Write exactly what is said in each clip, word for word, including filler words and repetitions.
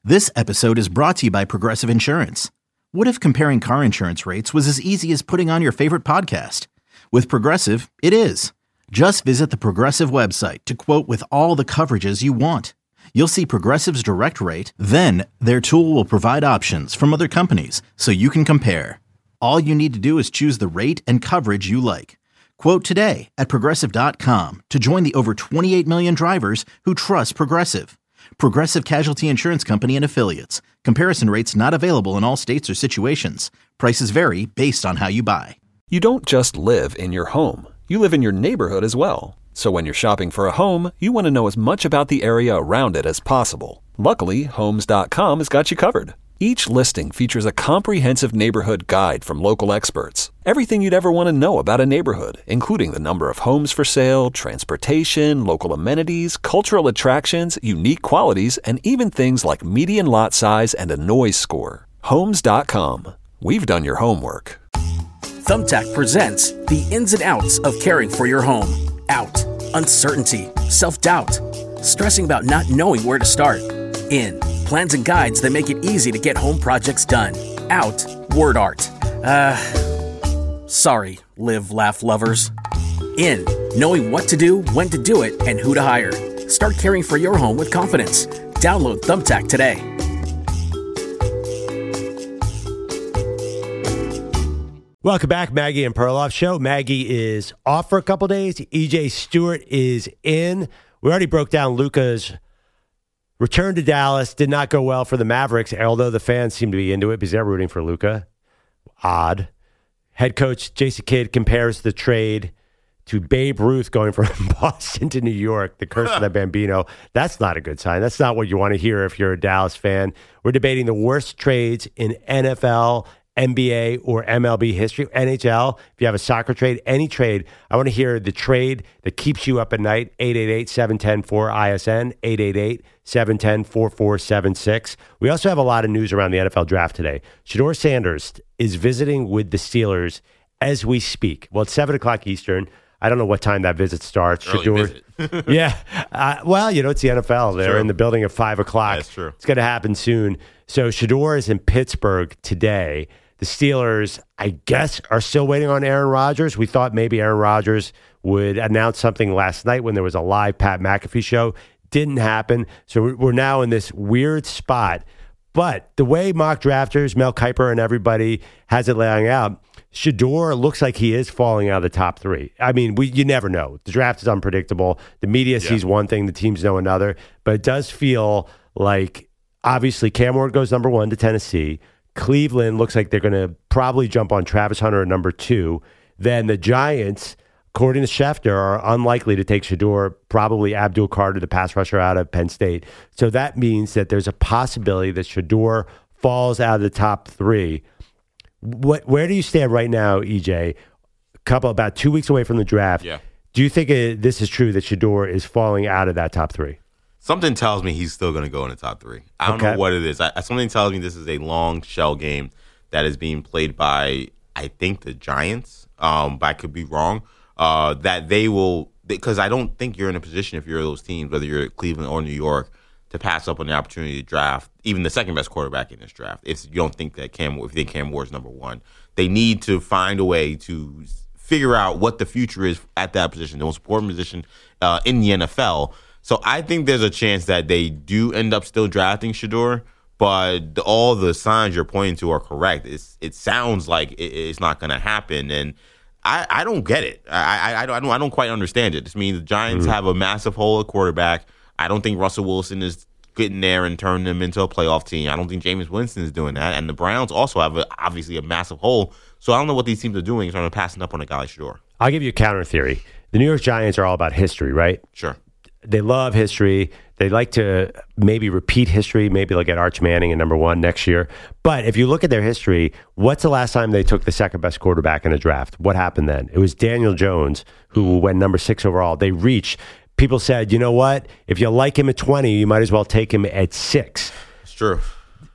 This episode is brought to you by Progressive Insurance. What if comparing car insurance rates was as easy as putting on your favorite podcast? With Progressive, it is. Just visit the Progressive website to quote with all the coverages you want. You'll see Progressive's direct rate, then their tool will provide options from other companies so you can compare. All you need to do is choose the rate and coverage you like. Quote today at progressive dot com to join the over twenty-eight million drivers who trust Progressive. Progressive Casualty Insurance Company and Affiliates. Comparison rates not available in all states or situations. Prices vary based on how you buy. You don't just live in your home. You live in your neighborhood as well. So when you're shopping for a home, you want to know as much about the area around it as possible. Luckily, Homes dot com has got you covered. Each listing features a comprehensive neighborhood guide from local experts. Everything you'd ever want to know about a neighborhood, including the number of homes for sale, transportation, local amenities, cultural attractions, unique qualities, and even things like median lot size and a noise score. Homes dot com. We've done your homework. Thumbtack presents the ins and outs of caring for your home. Out, uncertainty, self-doubt, stressing about not knowing where to start. In, plans and guides that make it easy to get home projects done. Out, word art. Uh, sorry, live, laugh lovers. In, knowing what to do, when to do it, and who to hire. Start caring for your home with confidence. Download Thumbtack today. Welcome back, Maggie and Perloff Show. Maggie is off for a couple days. E J Stewart is in. We already broke down Luka's return to Dallas. Did not go well for the Mavericks, although the fans seem to be into it because they're rooting for Luka. Odd. Head coach Jason Kidd compares the trade to Babe Ruth going from Boston to New York, the curse of the Bambino. That's not a good sign. That's not what you want to hear if you're a Dallas fan. We're debating the worst trades in N F L, N B A, or M L B history. N H L, if you have a soccer trade, any trade, I want to hear the trade that keeps you up at night. eight eight eight, seven one zero, four I S N, eight eight eight, seven one zero, four four seven six. We also have a lot of news around the N F L draft today. Shedeur Sanders is visiting with the Steelers as we speak. Well, it's seven o'clock Eastern. I don't know what time that visit starts. Early Shedeur, visit. yeah. Uh, well, you know, it's the N F L. They're True. in the building at five o'clock. That's true. It's going to happen soon. So Shedeur is in Pittsburgh today. The Steelers, I guess, are still waiting on Aaron Rodgers. We thought maybe Aaron Rodgers would announce something last night when there was a live Pat McAfee show. Didn't happen. So we're now in this weird spot. But the way mock drafters, Mel Kiper and everybody has it laying out, Shedeur looks like he is falling out of the top three. I mean, we you never know. The draft is unpredictable. The media yeah. sees one thing, the teams know another. But it does feel like, obviously, Cam Ward goes number one to Tennessee. Cleveland looks like they're going to probably jump on Travis Hunter at number two. Then the Giants, according to Schefter, are unlikely to take Shedeur, probably Abdul Carter, the pass rusher out of Penn State. So that means that there's a possibility that Shedeur falls out of the top three. What, where do you stand right now, E J? A couple, about two weeks away from the draft. Yeah. Do you think it, this is true that Shedeur is falling out of that top three? Something tells me he's still going to go in the top three. I don't okay. know what it is. I, something tells me this is a long shell game that is being played by, I think, the Giants. Um, but I could be wrong. Uh, that they will, because I don't think you're in a position, if you're those teams, whether you're Cleveland or New York, to pass up on the opportunity to draft even the second best quarterback in this draft. If you don't think that Cam, if you think Cam Ward's number one, they need to find a way to figure out what the future is at that position, the most important position uh, in the N F L. So I think there's a chance that they do end up still drafting Shedeur, but all the signs you're pointing to are correct. It's, it sounds like it, it's not going to happen, and I, I don't get it. I, I, I, don't, I don't quite understand it. This means the Giants mm-hmm. have a massive hole at quarterback. I don't think Russell Wilson is getting there and turning them into a playoff team. I don't think Jameis Winston is doing that, and the Browns also have a, obviously a massive hole. So I don't know what these teams are doing in terms of passing up on a guy like Shedeur. I'll give you a counter theory. The New York Giants are all about history, right? Sure. They love history. They like to maybe repeat history. Maybe they'll get Arch Manning in number one next year. But if you look at their history, what's the last time they took the second best quarterback in a draft? What happened then? It was Daniel Jones, who went number six overall. They reached. People said, you know what? If you like him at twenty, you might as well take him at six. It's true.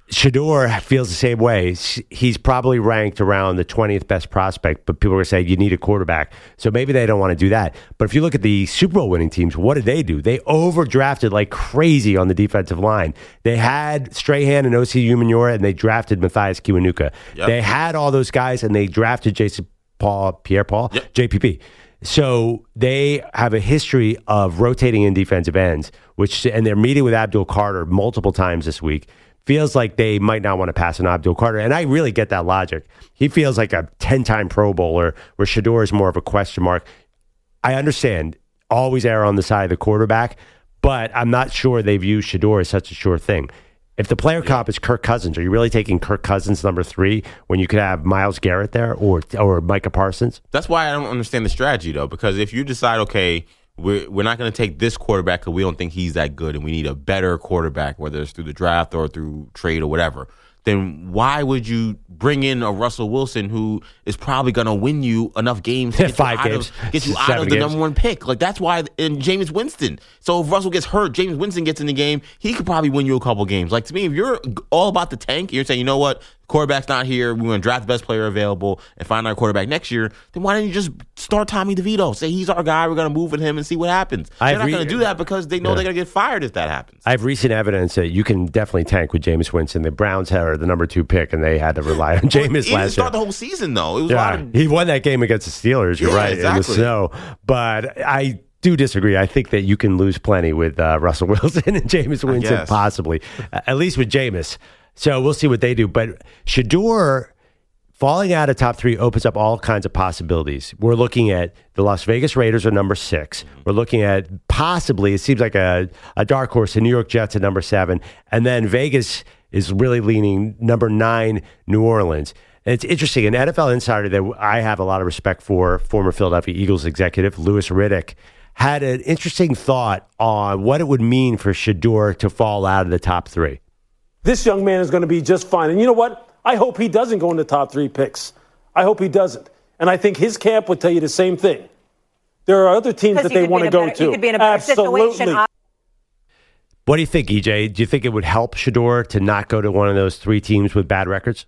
Shedeur feels the same way. He's probably ranked around the twentieth best prospect, but people are saying you need a quarterback. So maybe they don't want to do that. But if you look at the Super Bowl winning teams, what did they do? They overdrafted like crazy on the defensive line. They had Strahan and O C Umenyiora, and they drafted Matthias Kiwanuka. Yep. They had all those guys, and they drafted Jason Paul, Pierre-Paul, yep. J P P. So they have a history of rotating in defensive ends, which and they're meeting with Abdul Carter multiple times this week. Feels like they might not want to pass on Abdul Carter, and I really get that logic. He feels like a ten-time Pro Bowler, where Shedeur is more of a question mark. I understand, always err on the side of the quarterback, but I'm not sure they view Shedeur as such a sure thing. If the player comp is Kirk Cousins, are you really taking Kirk Cousins number three when you could have Myles Garrett there or or Micah Parsons? That's why I don't understand the strategy, though, because if you decide, okay, We're, we're not going to take this quarterback because we don't think he's that good and we need a better quarterback, whether it's through the draft or through trade or whatever, then why would you bring in a Russell Wilson who is probably going to win you enough games to get Five you games. out of, get you out Seven of the games. number one pick? Like, that's why in Jameis Winston. So if Russell gets hurt, Jameis Winston gets in the game, he could probably win you a couple games. Like, to me, if you're all about the tank, you're saying, you know what, quarterback's not here, we're going to draft the best player available and find our quarterback next year, then why don't you just start Tommy DeVito? Say he's our guy, we're going to move with him and see what happens. They're I've not re- going to do that because they know yeah. they're going to get fired if that happens. I have recent evidence that you can definitely tank with Jameis Winston. The Browns had the number two pick, and they had to rely on Jameis He didn't last start year. the whole season, though. It was a Yeah, lot of, he won that game against the Steelers. You're Yeah, right, exactly. in the snow. But I do disagree. I think that you can lose plenty with uh, Russell Wilson and Jameis Winston, guess. possibly, uh, at least with Jameis. So we'll see what they do. But Shedeur falling out of top three opens up all kinds of possibilities. We're looking at the Las Vegas Raiders are number six. We're looking at possibly, it seems like a, a dark horse, the New York Jets at number seven. And then Vegas is really leaning number nine, New Orleans. And it's interesting. An N F L insider that I have a lot of respect for, former Philadelphia Eagles executive Louis Riddick, had an interesting thought on what it would mean for Shedeur to fall out of the top three. This young man is going to be just fine. And you know what? I hope he doesn't go in the top three picks. I hope he doesn't. And I think his camp would tell you the same thing. There are other teams that they want to go better, to. He could be in a better Absolutely. situation. What do you think, E J? Do you think it would help Shedeur to not go to one of those three teams with bad records?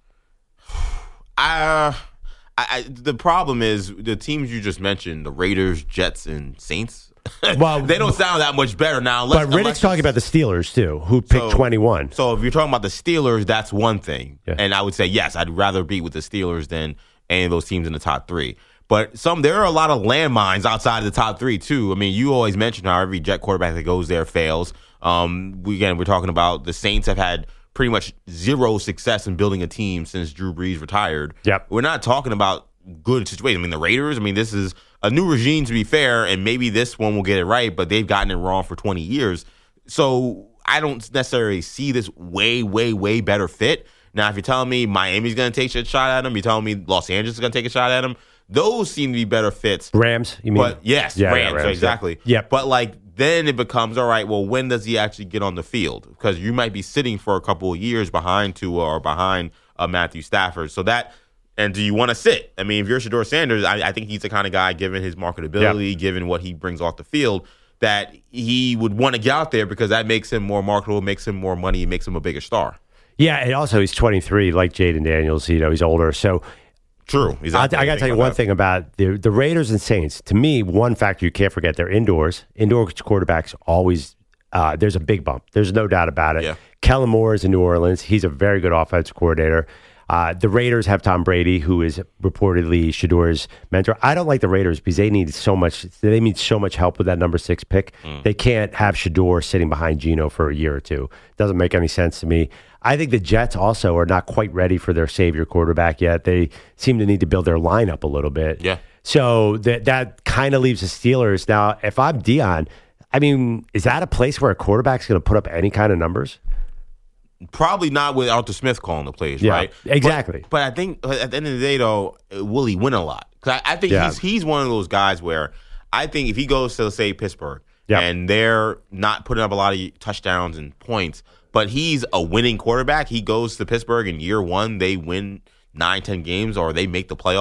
I, I, I, the problem is the teams you just mentioned, the Raiders, Jets, and Saints, Well, they don't sound that much better now. Unless, But Riddick's unless talking about the Steelers, too, who picked So- twenty-one. So if you're talking about the Steelers, that's one thing. Yeah. And I would say, yes, I'd rather be with the Steelers than any of those teams in the top three. But some there are a lot of landmines outside of the top three, too. I mean, you always mention how every Jet quarterback that goes there fails. Um, we, again, we're talking about the Saints have had pretty much zero success in building a team since Drew Brees retired. Yep. We're not talking about good situations. I mean, the Raiders, I mean, this is a new regime, to be fair, and maybe this one will get it right, but they've gotten it wrong for twenty years. So I don't necessarily see this way, way, way better fit. Now, if you're telling me Miami's going to take a shot at him, you're telling me Los Angeles is going to take a shot at him, those seem to be better fits. Rams, you mean? But yes, Yeah, Rams, yeah, Rams, exactly. yeah. Yep. But like then it becomes, all right, well, when does he actually get on the field? Because you might be sitting for a couple of years behind Tua or behind uh, Matthew Stafford. So that, and do you want to sit? I mean, if you're Shedeur Sanders, I, I think he's the kind of guy, given his marketability, Yep. given what he brings off the field, that he would want to get out there because that makes him more marketable, makes him more money, makes him a bigger star. Yeah, and also he's twenty-three, like Jaden Daniels. You know, he's older. So True. I, I got to tell you one that. thing about the the Raiders and Saints. To me, one factor you can't forget: they're indoors. Indoor quarterbacks always uh, there's a big bump. There's no doubt about it. Yeah. Kellen Moore is in New Orleans. He's a very good offensive coordinator. Uh, the Raiders have Tom Brady, who is reportedly Shedeur's mentor. I don't like the Raiders because they need so much. They need so much help with that number six pick. Mm. They can't have Shedeur sitting behind Geno for a year or two. Doesn't make any sense to me. I think the Jets also are not quite ready for their savior quarterback yet. They seem to need to build their lineup a little bit. Yeah. So that that kind of leaves the Steelers. Now, if I'm Dion, I mean, is that a place where a quarterback's going to put up any kind of numbers? Probably not with Arthur Smith calling the plays, Yeah, right? exactly. But, but I think at the end of the day, though, will he win a lot? Because I, I think Yeah. he's he's one of those guys where I think if he goes to, say, Pittsburgh, Yeah. and they're not putting up a lot of touchdowns and points, but he's a winning quarterback, he goes to Pittsburgh in year one, they win nine, ten games, or they make the playoffs,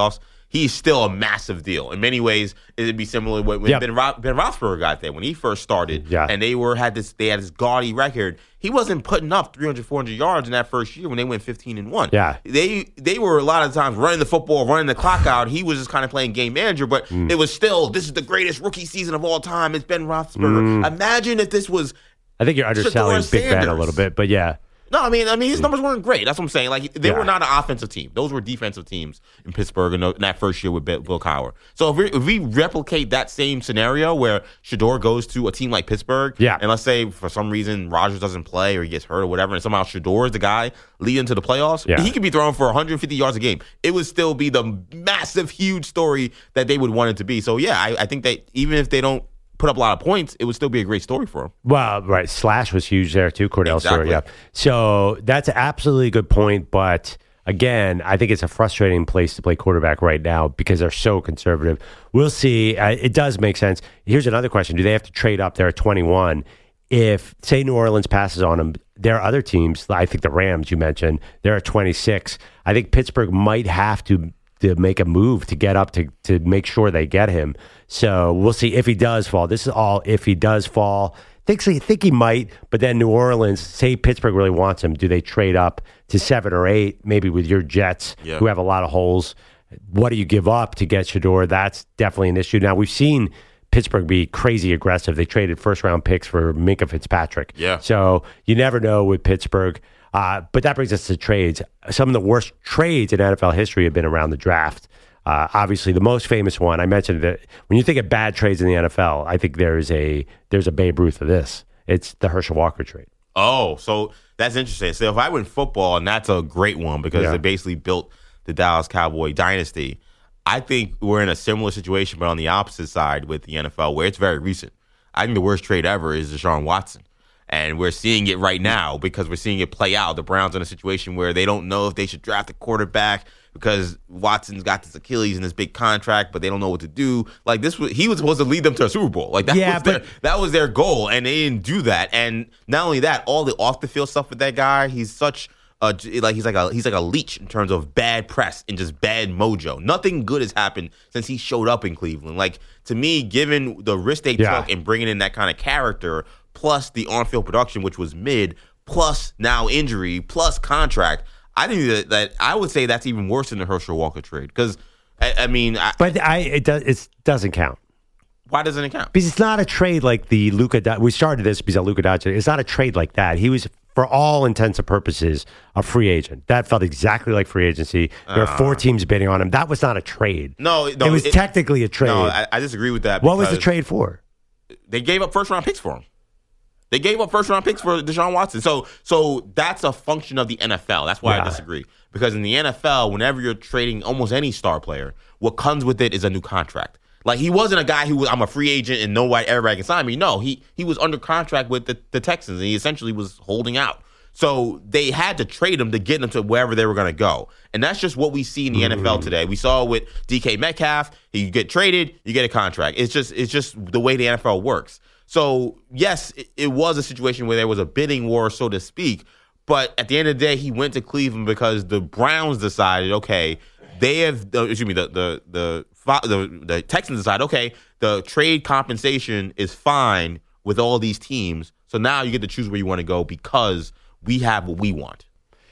he's still a massive deal. In many ways, it'd be similar when, when yep. Ben, Ro- Ben Roethlisberger got there when he first started, yeah. and they were had this they had this gaudy record. He wasn't putting up three hundred, four hundred yards in that first year when they went fifteen and one. Yeah, they they were a lot of times running the football, running the clock out. He was just kind of playing game manager, but mm. it was still this is the greatest rookie season of all time. It's Ben Roethlisberger. Mm. Imagine if this was. I think you're underselling Big Ben a little bit, but yeah. No, I mean, I mean, his numbers weren't great. That's what I'm saying. Like, they yeah. were not an offensive team. Those were defensive teams in Pittsburgh in that first year with Bill Cowher. So if we, if we replicate that same scenario where Shedeur goes to a team like Pittsburgh, yeah. and let's say for some reason Rodgers doesn't play or he gets hurt or whatever, and somehow Shedeur is the guy leading to the playoffs, yeah. he could be throwing for one hundred fifty yards a game. It would still be the massive, huge story that they would want it to be. So yeah, I, I think that even if they don't put up a lot of points, it would still be a great story for him. Well, right. Slash was huge there too, Cordell exactly. Stewart. Yeah. So that's absolutely a good point. But again, I think it's a frustrating place to play quarterback right now because they're so conservative. We'll see. Uh, it does make sense. Here's another question. Do they have to trade up? They're at twenty-one. If, say, New Orleans passes on them, there are other teams. I think the Rams you mentioned, they're at twenty-six. I think Pittsburgh might have to to make a move to get up to to make sure they get him. So we'll see if he does fall. This is all if he does fall. Think, I think he might, but then New Orleans, say Pittsburgh really wants him, do they trade up to seven or eight, maybe with your Jets, yep. who have a lot of holes? What do you give up to get Shedeur? That's definitely an issue. Now, we've seen Pittsburgh be crazy aggressive. They traded first-round picks for Minkah Fitzpatrick. Yeah. So you never know with Pittsburgh. Uh, but that brings us to trades. Some of the worst trades in N F L history have been around the draft. Uh, obviously, the most famous one, I mentioned that when you think of bad trades in the N F L, I think there's a there's a Babe Ruth of this. It's the Herschel Walker trade. Oh, so that's interesting. So if I went football, and that's a great one because yeah. it basically built the Dallas Cowboy dynasty, I think we're in a similar situation, but on the opposite side with the N F L, where it's very recent. I think the worst trade ever is Deshaun Watson. And we're seeing it right now because we're seeing it play out. The Browns are in a situation where they don't know if they should draft a quarterback because Watson's got this Achilles in this big contract, but they don't know what to do. Like this, was, he was supposed to lead them to a Super Bowl. Like that yeah, was but, their, that was their goal, and they didn't do that. And not only that, all the off the field stuff with that guy, he's such a like he's like a he's like a leech in terms of bad press and just bad mojo. Nothing good has happened since he showed up in Cleveland. Like to me, given the risk they yeah. took and bringing in that kind of character, plus the on-field production, which was mid, plus now injury, plus contract, I think that, that I would say that's even worse than the Herschel Walker trade. Because, I, I mean... I, but I, it, does, it doesn't count. Why doesn't it count? Because it's not a trade like the Luka... We started this because of Luka Doncic. It's not a trade like that. He was, for all intents and purposes, a free agent. That felt exactly like free agency. There uh, were four teams bidding on him. That was not a trade. No, no it was it, technically a trade. No, I, I disagree with that. What was the trade for? They gave up first-round picks for him. They gave up first-round picks for Deshaun Watson. So so that's a function of the N F L. That's why yeah. I disagree. Because in the N F L, whenever you're trading almost any star player, what comes with it is a new contract. Like, he wasn't a guy who was, I'm a free agent and nobody, everybody can sign me. No, he he was under contract with the, the Texans, and he essentially was holding out. So they had to trade him to get him to wherever they were going to go. And that's just what we see in the mm-hmm. N F L today. We saw with D K Metcalf, you get traded, you get a contract. It's just it's just the way the N F L works. So, yes, it, it was a situation where there was a bidding war, so to speak. But at the end of the day, he went to Cleveland because the Browns decided, okay, they have, uh, excuse me, the, the the the the Texans decided, okay, the trade compensation is fine with all these teams. So now you get to choose where you want to go because we have what we want.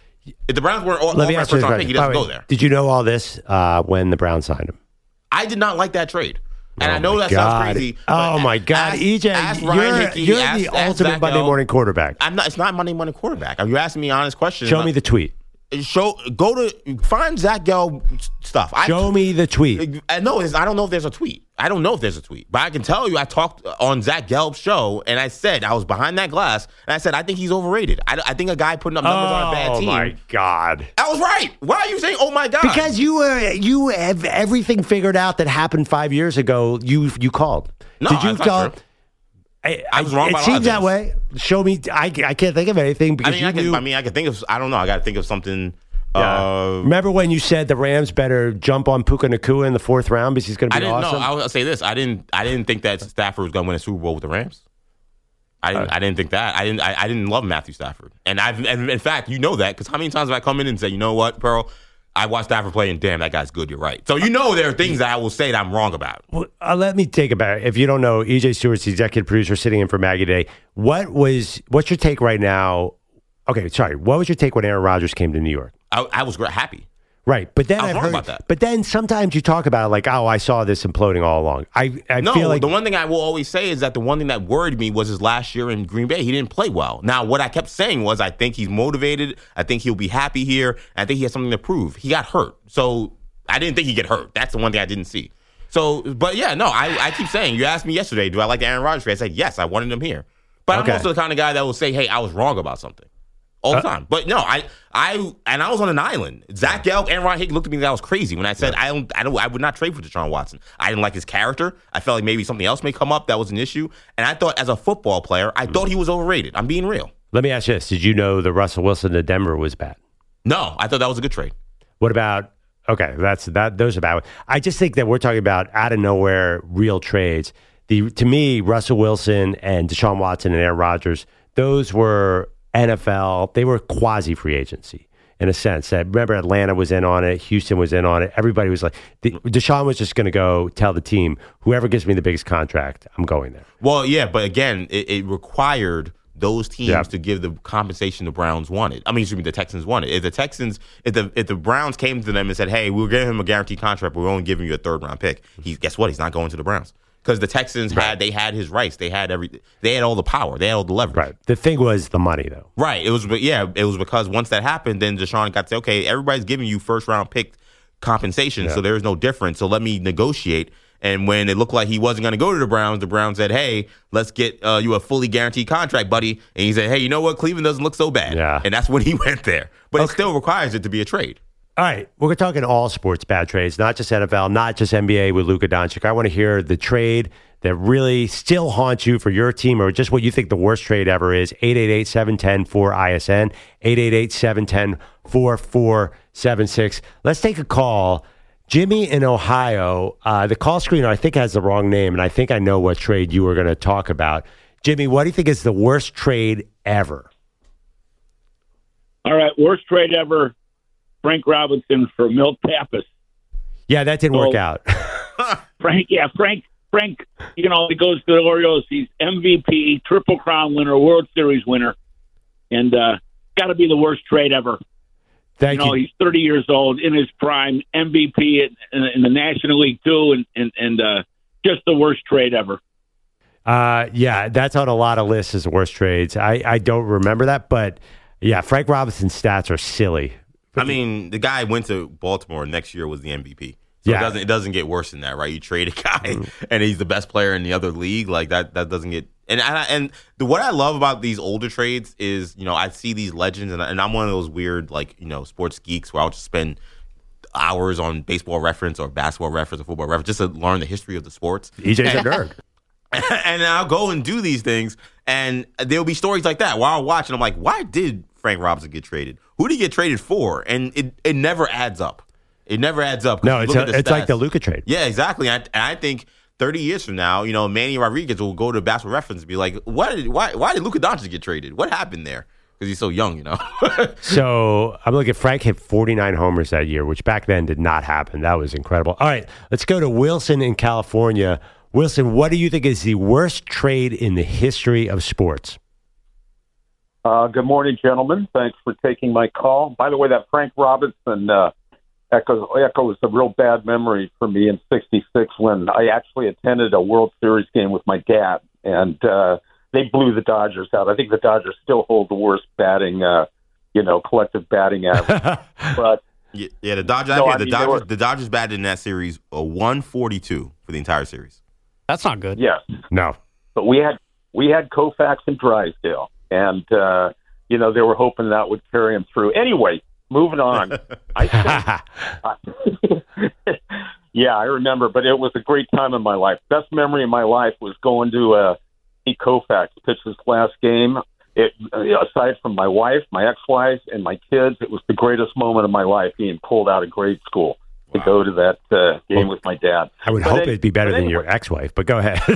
If the Browns weren't offering a first round pick, he doesn't go there. Did you know all this uh, when the Browns signed him? I did not like that trade. And oh I know that God. sounds crazy. Oh, my God. Ask, E J, ask you're, Hickey, you're ask, the ask ultimate Zach Monday Bell. morning quarterback. I'm not. It's not Monday morning quarterback. Are you asking me honest questions? Show me the tweet. Show go to find Zach Gell stuff. Show I, me the tweet. I know. I don't know if there's a tweet. I don't know if there's a tweet, but I can tell you I talked on Zach Gelb's show, and I said I was behind that glass, and I said I think he's overrated. I, I think a guy putting up numbers oh, on a bad team. Oh my God! I was right. Why are you saying "Oh my God"? Because you uh, you have everything figured out that happened five years ago. You you called. No, Did you that's call? not true. I, I was wrong. It about seems that this. way. Show me. I, I can't think of anything because I mean, you I can. knew, I mean, I can think of. I don't know. I got to think of something. Yeah. Uh, Remember when you said the Rams better jump on Puka Nacua in the fourth round because he's going to be I didn't awesome? know. I'll say this: I didn't. I didn't think that Stafford was going to win a Super Bowl with the Rams. I didn't. Uh, I didn't think that. I didn't. I, I didn't love Matthew Stafford, and I've. And in fact, you know that because how many times have I come in and say, you know what, Pearl, I watched Stafford play, and damn, that guy's good. You're right. So you know there are things that I will say that I'm wrong about. Well, uh, let me take it back. If you don't know, E J Stewart's the executive producer sitting in for Maggie today. What was what's your take right now? Okay, sorry. What was your take when Aaron Rodgers came to New York? I, I was happy. Right, but then I was I've wrong heard, about that. But then sometimes you talk about it like, oh, I saw this imploding all along. I, I no, feel like the one thing I will always say is that the one thing that worried me was his last year in Green Bay. He didn't play well. Now, what I kept saying was I think he's motivated. I think he'll be happy here. I think he has something to prove. He got hurt, so I didn't think he'd get hurt. That's the one thing I didn't see. So, but yeah, no, I, I keep saying, you asked me yesterday, do I like the Aaron Rodgers trade? I said, yes, I wanted him here. But Okay. I'm also the kind of guy that will say, hey, I was wrong about something. All the Uh, time. But no, I, I, and I was on an island. Zach Gelb and Ron Hick looked at me like I was crazy when I said I don't, I don't, I would not trade for Deshaun Watson. I didn't like his character. I felt like maybe something else may come up that was an issue. And I thought, as a football player, I thought he was overrated. I'm being real. Let me ask you this: did you know the Russell Wilson to Denver was bad? No, I thought that was a good trade. What about? Okay, that's that. Those are bad. I just think that we're talking about out of nowhere real trades. The to me, Russell Wilson and Deshaun Watson and Aaron Rodgers, those were N F L. They were quasi free agency in a sense. That remember, Atlanta was in on it, Houston was in on it. Everybody was like, the, Deshaun was just going to go tell the team, whoever gives me the biggest contract, I'm going there. Well, yeah, but again, it, it required those teams Yeah. to give the compensation the Browns wanted. I mean, excuse me, the Texans wanted. If the Texans, if the if the Browns came to them and said, "Hey, we'll give him a guaranteed contract, but we're only giving you a third round pick," he guess what? He's not going to the Browns because the Texans Right. had they had his rights. They had every. They had all the power. They had all the leverage. Right. The thing was the money, though. Right. It was. Yeah. It was because once that happened, then Deshaun got to say, "Okay, everybody's giving you first round pick compensation, Yeah. so there is no difference. So let me negotiate." And when it looked like he wasn't going to go to the Browns, the Browns said, "Hey, let's get uh, you a fully guaranteed contract, buddy." And he said, "Hey, you know what? Cleveland doesn't look so bad." Yeah. And that's when he went there. But it Okay. still requires it to be a trade. All right, we're talking all sports bad trades, not just N F L, not just N B A with Luka Doncic. I want to hear the trade that really still haunts you for your team or just what you think the worst trade ever is. eight eight eight, seven one zero, four I S N, eight eight eight, seven one zero, four four seven six. Let's take a call. Jimmy in Ohio, uh, the call screener I think has the wrong name, and I think I know what trade you were going to talk about. Jimmy, what do you think is the worst trade ever? All right, worst trade ever, Frank Robinson for Milt Pappas. Yeah, that didn't So- work out. Frank, yeah, Frank, Frank, you know, he goes to the Orioles. He's M V P, Triple Crown winner, World Series winner, and uh, got to be the worst trade ever. Thank you know, you. he's thirty years old, in his prime, M V P in, in, in the National League too, and and, and uh, just the worst trade ever. Uh, yeah, that's on a lot of lists as the worst trades. I, I don't remember that, but yeah, Frank Robinson's stats are silly. I mean, the guy went to Baltimore. Next year was the M V P. So Yeah. it doesn't it doesn't get worse than that, right? You trade a guy and he's the best player in the other league. Like that that doesn't get and and, I, and the what I love about these older trades is, you know, I see these legends and, I, and I'm one of those weird like, you know, sports geeks where I'll just spend hours on baseball reference or basketball reference or football reference just to learn the history of the sports. E J's a nerd. And I'll go and do these things, and there'll be stories like that where I'll watch, and I'm like, why did Frank Robinson get traded? Who did he get traded for? And it, it never adds up. It never adds up. 'Cause No, you it's look a, at the it's like stats. the Luka trade. Yeah, exactly. And I, and I think thirty years from now, you know, Manny Rodriguez will go to Basketball Reference and be like, why did why why did Luka Doncic get traded? What happened there? Because he's so young, you know. So I'm looking at Frank hit forty-nine homers that year, which back then did not happen. That was incredible. All right, let's go to Wilson in California. Wilson, what do you think is the worst trade in the history of sports? Uh, good morning, gentlemen. Thanks for taking my call. By the way, that Frank Robinson uh, echo, echo is a real bad memory for me in sixty-six when I actually attended a World Series game with my dad, and uh, they blew the Dodgers out. I think the Dodgers still hold the worst batting, uh, you know, collective batting average. But yeah, yeah, the Dodgers. No, yeah, I the mean, they Dodgers. were- The Dodgers batted in that series a one forty-two for the entire series. That's not good. yes, No. but we had we had Koufax and Drysdale, and uh, you know they were hoping that would carry him through. Anyway, moving on. I think, yeah, I remember, but it was a great time in my life. Best memory of my life was going to uh, see Koufax pitch his last game. It, aside from my wife, my ex-wife, and my kids, it was the greatest moment of my life being pulled out of grade school to go to that uh, game with my dad. I would But hope any- it'd be better but than your anyway. ex-wife, but go ahead.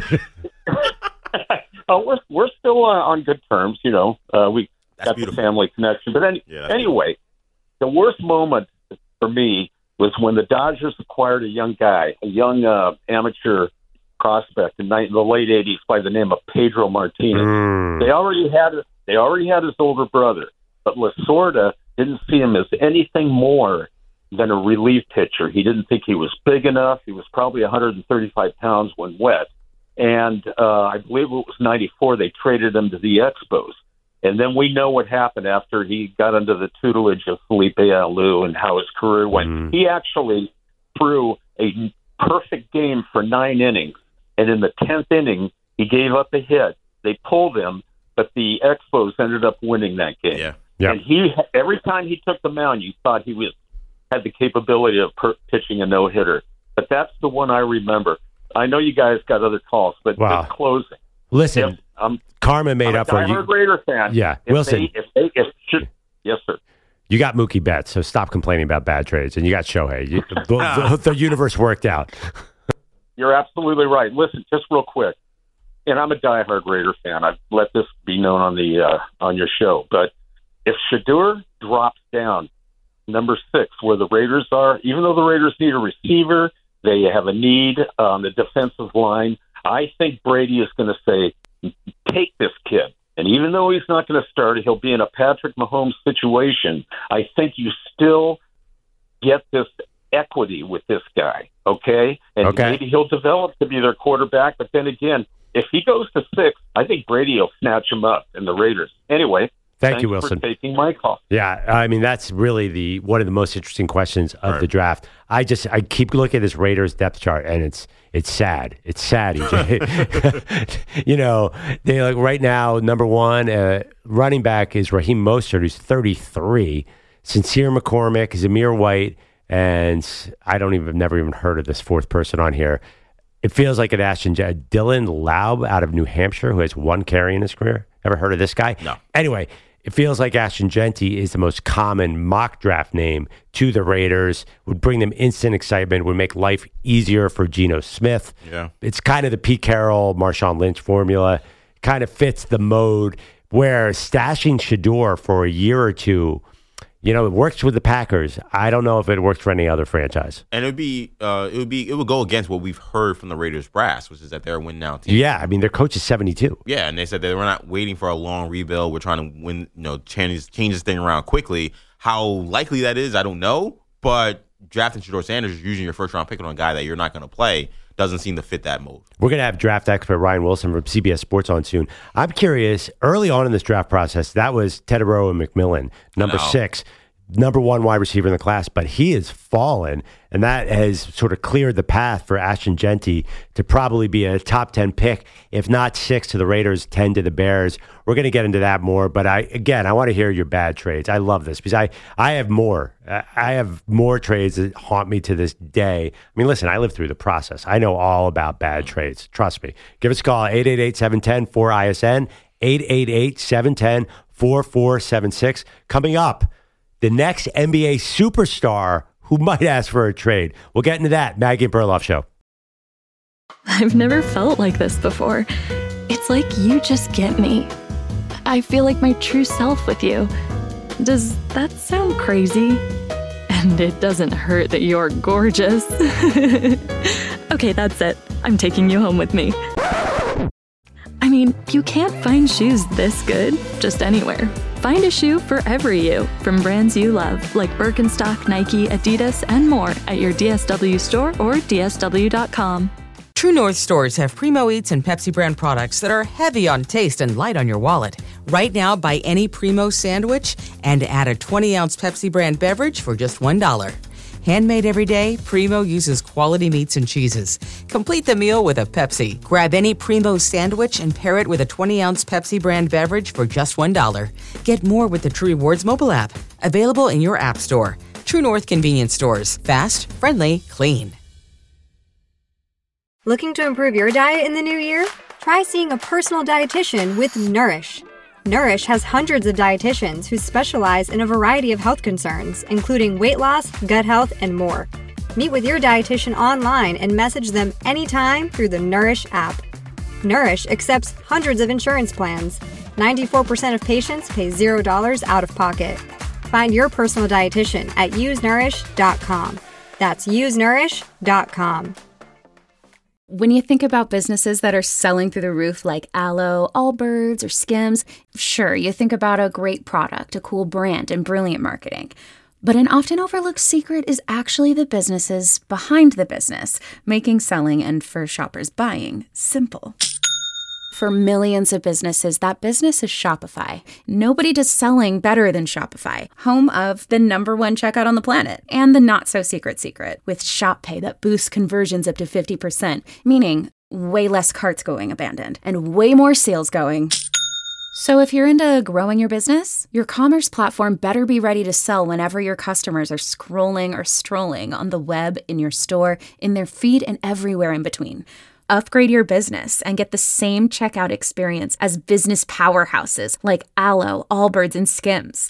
uh, we're we're still uh, on good terms, you know. Uh, we That's got beautiful. the family connection. But any, Yeah, that's anyway, the worst moment for me was when the Dodgers acquired a young guy, a young uh, amateur prospect in the late eighties by the name of Pedro Martinez. Mm. They already had they already had his older brother, but Lasorda didn't see him as anything more than a relief pitcher. He didn't think he was big enough. He was probably one hundred thirty-five pounds when wet. And uh, I believe it was ninety-four, they traded him to the Expos. And then we know what happened after he got under the tutelage of Felipe Alou and how his career went. Mm. He actually threw a perfect game for nine innings. And in the tenth inning, he gave up a hit. They pulled him, but the Expos ended up winning that game. Yeah. Yeah. And he, every time he took the mound, you thought he was had the capability of per- pitching a no-hitter. But that's the one I remember. I know you guys got other calls, but wow. it's closing. Listen, if, um, Karma made I'm up for you. I'm a Raider fan. Yeah, if Wilson. They, if they, if should, yes, sir. You got Mookie Betts, so stop complaining about bad trades. And you got Shohei. You, the, the, the universe worked out. You're absolutely right. Listen, just real quick, and I'm a diehard Raider fan. I've let this be known on the uh, on your show. But if Shedeur drops down number six, where the Raiders are, even though the Raiders need a receiver, they have a need on the defensive line. I think Brady is going to say, take this kid. And even though he's not going to start, he'll be in a Patrick Mahomes situation. I think you still get this equity with this guy, okay? And okay. maybe he'll develop to be their quarterback. But then again, if he goes to six, I think Brady will snatch him up in the Raiders. Anyway, Thank thanks you, Wilson. for taking my call. Yeah, I mean, that's really the one of the most interesting questions of right. the draft. I just I keep looking at this Raiders depth chart, and it's it's sad. It's sad, E J. You know, they like right now, number one uh, running back is Raheem Mostert, who's thirty-three. Sincere McCormick, Zamir White, and I don't even never even heard of this fourth person on here. It feels like an Ashton J- Dylan Laub out of New Hampshire, who has one carry in his career. Ever heard of this guy? No. Anyway, it feels like Ashton Genty is the most common mock draft name to the Raiders, would bring them instant excitement, would make life easier for Geno Smith. Yeah. It's kind of the Pete Carroll, Marshawn Lynch formula. Kind of fits the mode where stashing Shedeur for a year or two, you know, it works with the Packers. I don't know if it works for any other franchise. And it would be, uh, it would be, it would go against what we've heard from the Raiders brass, which is that they're a win now team. Yeah, I mean, their coach is seventy-two. Yeah, and they said that we're not waiting for a long rebuild. We're trying to win, you know, change change this thing around quickly. How likely that is, I don't know. But drafting Shedeur Sanders, using your first round pick on a guy that you're not going to play, doesn't seem to fit that mold. We're going to have draft expert Ryan Wilson from C B S Sports on soon. I'm curious, early on in this draft process, that was Teteroa McMillan, number six. Number one wide receiver in the class, but he has fallen, and that has sort of cleared the path for Ashton Genty to probably be a top ten pick, if not six to the Raiders, ten to the Bears. We're going to get into that more, but I again, I want to hear your bad trades. I love this because I, I have more. I have more trades that haunt me to this day. I mean, listen, I lived through the process. I know all about bad trades. Trust me. Give us a call, eight eight eight, seven one zero, four I S N, eight eight eight, seven one zero, four four seven six. Coming up, the next N B A superstar who might ask for a trade. We'll get into that. Maggie and Perloff Show. I've never felt like this before. It's like you just get me. I feel like my true self with you. Does that sound crazy? And it doesn't hurt that you're gorgeous. Okay, that's it. I'm taking you home with me. I mean, you can't find shoes this good just anywhere. Find a shoe for every you from brands you love, like Birkenstock, Nike, Adidas, and more at your D S W store or D S W dot com. True North stores have Primo Eats and Pepsi brand products that are heavy on taste and light on your wallet. Right now, buy any Primo sandwich and add a twenty-ounce Pepsi brand beverage for just one dollar. Handmade every day, Primo uses quality meats and cheeses. Complete the meal with a Pepsi. Grab any Primo sandwich and pair it with a twenty-ounce Pepsi brand beverage for just one dollar. Get more with the True Rewards mobile app. Available in your app store. True North convenience stores. Fast, friendly, clean. Looking to improve your diet in the new year? Try seeing a personal dietitian with Nourish. Nourish has hundreds of dietitians who specialize in a variety of health concerns, including weight loss, gut health, and more. Meet with your dietitian online and message them anytime through the Nourish app. Nourish accepts hundreds of insurance plans. ninety-four percent of patients pay zero dollars out of pocket. Find your personal dietitian at use nourish dot com. That's use nourish dot com. When you think about businesses that are selling through the roof like Aloe, Allbirds, or Skims, sure, you think about a great product, a cool brand, and brilliant marketing. But an often overlooked secret is actually the businesses behind the business, making selling and for shoppers buying simple. For millions of businesses, that business is Shopify. Nobody does selling better than Shopify, home of the number one checkout on the planet and the not-so-secret secret with Shop Pay that boosts conversions up to fifty percent, meaning way less carts going abandoned and way more sales going. So if you're into growing your business, your commerce platform better be ready to sell whenever your customers are scrolling or strolling on the web, in your store, in their feed, and everywhere in between. Upgrade your business and get the same checkout experience as business powerhouses like Aloe, Allbirds, and Skims.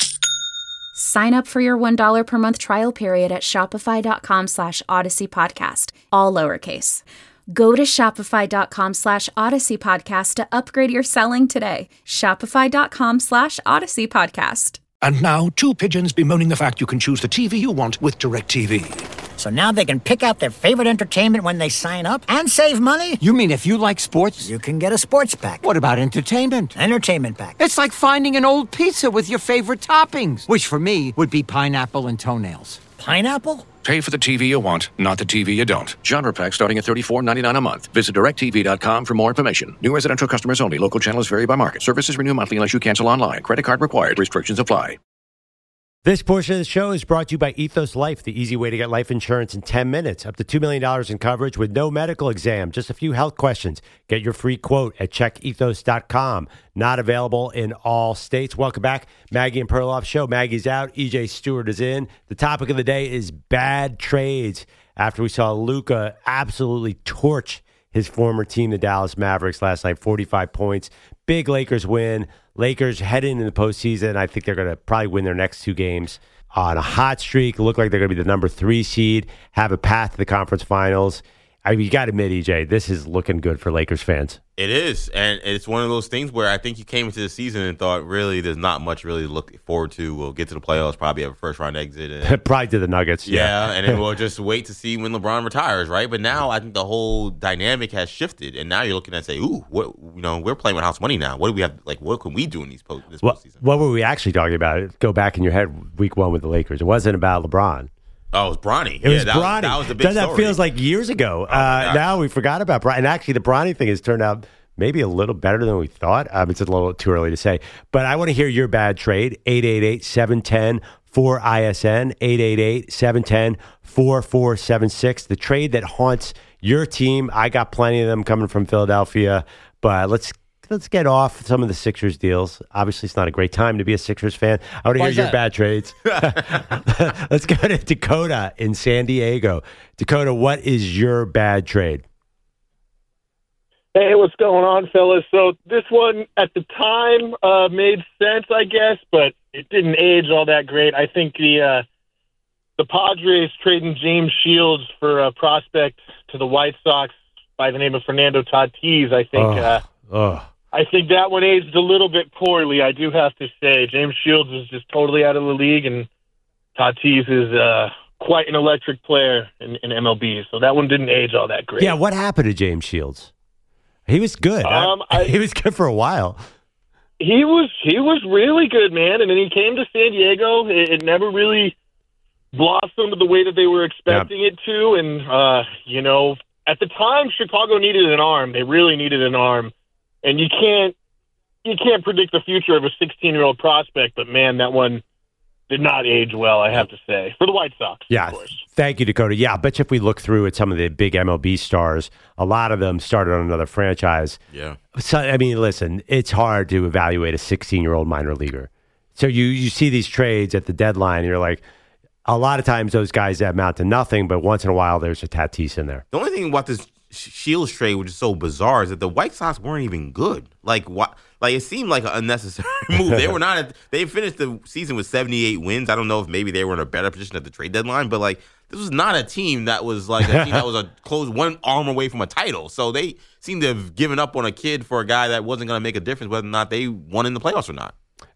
Sign up for your one dollar per month trial period at shopify.com slash Odyssey Podcast, all lowercase. Go to shopify.com slash Odyssey Podcast to upgrade your selling today. Shopify.com slash Odyssey Podcast. And now, two pigeons bemoaning the fact you can choose the T V you want with DirecTV. So now they can pick out their favorite entertainment when they sign up and save money? You mean if you like sports? You can get a sports pack. What about entertainment? Entertainment pack. It's like finding an old pizza with your favorite toppings, which for me would be pineapple and toenails. Pineapple? Pay for the T V you want, not the T V you don't. Genre pack starting at thirty-four ninety-nine a month. Visit direct T V dot com for more information. New residential customers only. Local channels vary by market. Services renew monthly unless you cancel online. Credit card required. Restrictions apply. This portion of the show is brought to you by Ethos Life, the easy way to get life insurance in ten minutes. Up to two million dollars in coverage with no medical exam, just a few health questions. Get your free quote at check ethos dot com. Not available in all states. Welcome back. Maggie and Perloff Show. Maggie's out. E J Stewart is in. The topic of the day is bad trades. After we saw Luka absolutely torch his former team, the Dallas Mavericks, last night, forty-five points. Big Lakers win. Lakers head into the postseason. I think they're going to probably win their next two games on a hot streak. Look like they're going to be the number three seed, have a path to the conference finals. I mean, you got to admit, E J, this is looking good for Lakers fans. It is, and it's one of those things where I think you came into the season and thought, really, there's not much really to look forward to. We'll get to the playoffs, probably have a first-round exit. And, probably to the Nuggets. Yeah, yeah. and then we'll just wait to see when LeBron retires, right? But now I think the whole dynamic has shifted, and now you're looking at say, ooh, what, you know, we're playing with house money now. What do we have? Like, what can we do in these post this what, postseason? What were we actually talking about? Go back in your head, week one with the Lakers. It wasn't about LeBron. Oh, it was Bronny. It yeah, was that Bronny. Was, that was the big that story. feels like years ago. Oh uh, now we forgot about Bronny. And actually, the Bronny thing has turned out maybe a little better than we thought. Um, it's a little too early to say. But I want to hear your bad trade. eight eight eight, seven one zero, four I S N. eight eight eight, seven one zero, four four seven six. The trade that haunts your team. I got plenty of them coming from Philadelphia. But let's Let's get off some of the Sixers deals. Obviously, it's not a great time to be a Sixers fan. I want to hear your that? bad trades. Let's go to Dakota in San Diego. Dakota, what is your bad trade? Hey, what's going on, fellas? So this one at the time uh, made sense, I guess, but it didn't age all that great. I think the uh, the Padres trading James Shields for a prospect to the White Sox by the name of Fernando Tatis, I think. Oh, uh, oh. I think that one aged a little bit poorly, I do have to say. James Shields is just totally out of the league, and Tatis is uh, quite an electric player in, in M L B, so that one didn't age all that great. Yeah, what happened to James Shields? He was good. Um, I, I, he was good for a while. He was he was really good, man, and then he came to San Diego. It, it never really blossomed the way that they were expecting yep. it to, and, uh, you know, at the time, Chicago needed an arm. They really needed an arm. And you can't you can't predict the future of a sixteen-year-old prospect, but, man, that one did not age well, I have to say, for the White Sox, yeah, of course. Thank you, Dakota. Yeah, I bet you if we look through at some of the big M L B stars, a lot of them started on another franchise. Yeah. So, I mean, listen, it's hard to evaluate a sixteen-year-old minor leaguer. So you, you see these trades at the deadline, and you're like, a lot of times those guys amount to nothing, but once in a while there's a Tatis in there. The only thing about this Shields trade, which is so bizarre, is that the White Sox weren't even good. Like what? Like it seemed like an unnecessary move. They were not. At, they finished the season with seventy-eight wins. I don't know if maybe they were in a better position at the trade deadline, but like this was not a team that was like a team that was a close one arm away from a title. So they seemed to have given up on a kid for a guy that wasn't going to make a difference whether or not they won in the playoffs or not.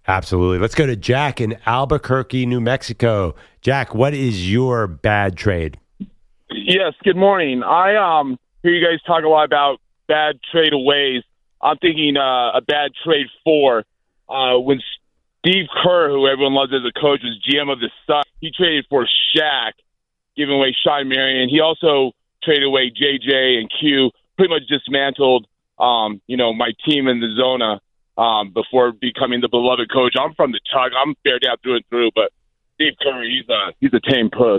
Absolutely. Let's go to Jack in Albuquerque, New Mexico. Jack, what is your bad trade? Yes, good morning. I um hear you guys talk a lot about bad trade aways. I'm thinking uh, a bad trade for uh, when Steve Kerr, who everyone loves as a coach, was G M of the Suns. He traded for Shaq, giving away Sean Marion. He also traded away J J and Q, pretty much dismantled, um, you know, my team in the Zona um, before becoming the beloved coach. I'm from the Tug. I'm fair down through and through, but Steve Kerr, he's a, he's a tame puss.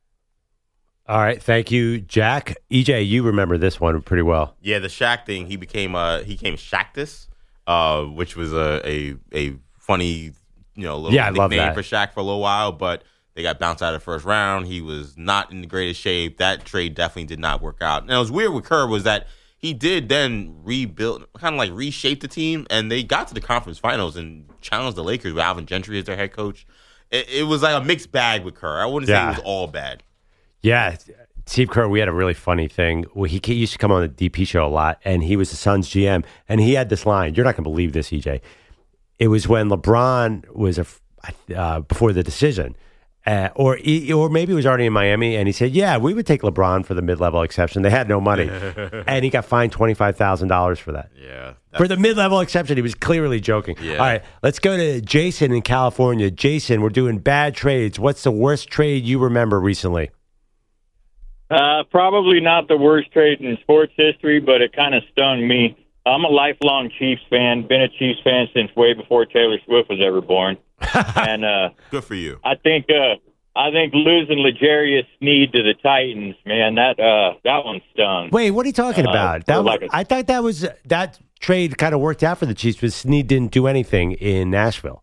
All right, thank you, Jack. E J, you remember this one pretty well. Yeah, the Shaq thing. He became uh he became Shaqtus, uh, which was a, a a funny you know little yeah, I love nickname that. for Shaq for a little while, but they got bounced out of the first round. He was not in the greatest shape. That trade definitely did not work out. And it was weird with Kerr was that he did then rebuild, kind of like reshape the team, and they got to the conference finals and challenged the Lakers with Alvin Gentry as their head coach. It, it was like a mixed bag with Kerr. I wouldn't Yeah. say it was all bad. Yeah, Steve Kerr, we had a really funny thing. Well, he used to come on the D P show a lot, and he was the Suns G M, and he had this line. You're not going to believe this, E J. It was when LeBron was a, uh, before the decision, uh, or he, or maybe he was already in Miami, and he said, yeah, we would take LeBron for the mid-level exception. They had no money, and he got fined twenty-five thousand dollars for that. Yeah. For the mid-level exception, he was clearly joking. Yeah. All right, let's go to Jason in California. Jason, we're doing bad trades. What's the worst trade you remember recently? Uh, probably not the worst trade in sports history, but it kind of stung me. I'm a lifelong Chiefs fan, been a Chiefs fan since way before Taylor Swift was ever born. and uh, Good for you. I think uh, I think losing L'Jarius Sneed to the Titans, man, that uh, that one stung. Wait, what are you talking Uh, about? for That like was, a- I thought that was that trade kind of worked out for the Chiefs, but Snead didn't do anything in Nashville.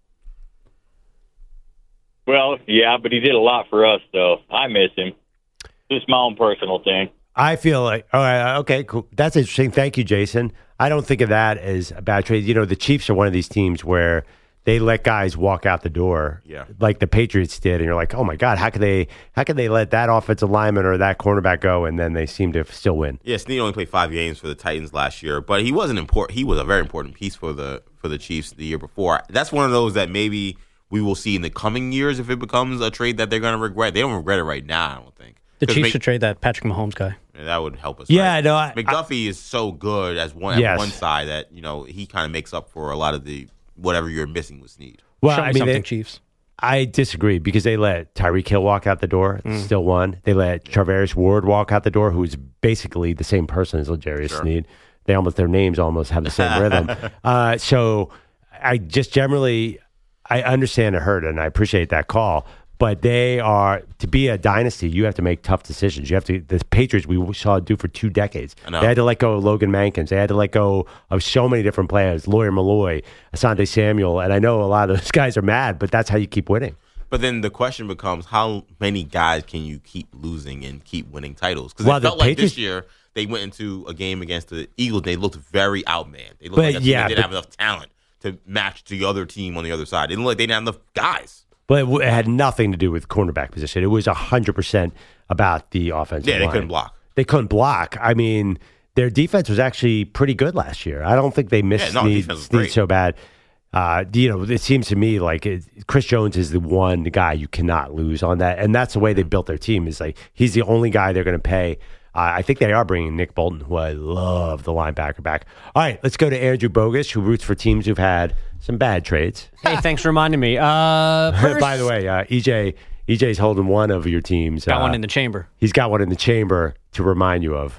Well, yeah, but he did a lot for us, though. I miss him. Just my own personal thing. I feel like, all right, okay, cool. That's interesting. Thank you, Jason. I don't think of that as a bad trade. You know, the Chiefs are one of these teams where they let guys walk out the door, Yeah. like the Patriots did, and you're like, oh my God, how could they? How could they let that offensive lineman or that cornerback go, and then they seem to still win? Yeah, Snead only played five games for the Titans last year, but he wasn't important. He was a very important piece for the for the Chiefs the year before. That's one of those that maybe we will see in the coming years if it becomes a trade that they're going to regret. They don't regret it right now, I don't think. The 'Cause Chiefs Mc- should trade that Patrick Mahomes guy. Yeah, that would help us. Yeah, right? no, I- McDuffie is so good as one Yes. at one side that you know he kind of makes up for a lot of the whatever you're missing with Snead. Well, Show me I mean, something, they- Chiefs. I disagree because they let Tyreek Hill walk out the door, Mm. still won. They let Charvarius Ward walk out the door, who's basically the same person as L'Jarius Sure. Snead. They almost their names almost have the same rhythm. Uh, so I just generally I understand it hurt, and I appreciate that call. But they are to be a dynasty. You have to make tough decisions. You have to. The Patriots we saw do for two decades. I know. They had to let go of Logan Mankins. They had to let go of so many different players. Lawyer Malloy, Asante Samuel, and I know a lot of those guys are mad, but that's how you keep winning. But then the question becomes, how many guys can you keep losing and keep winning titles? Because Well, it the felt like Patriots- this year they went into a game against the Eagles. They looked very outmanned. They looked But, like a team yeah, that didn't but- have enough talent to match the other team on the other side. It looked like they didn't have enough guys. But it, w- it had nothing to do with cornerback position. It was one hundred percent about the offensive Yeah, they line. couldn't block. They couldn't block. I mean, their defense was actually pretty good last year. I don't think they missed Yeah, no, Snead, defense was Snead great. so bad. Uh, you know, it seems to me like it, Chris Jones is the one guy you cannot lose on that. And that's the way they built their team is like he's the only guy they're going to pay. Uh, I think they are bringing Nick Bolton, who I love, the linebacker, back. All right, let's go to Andrew Bogus, who roots for teams who've had some bad trades. Hey, thanks for reminding me. Uh, first, By the way, uh, E J, E J's holding one of your teams. got uh, one in the chamber. He's got one in the chamber to remind you of.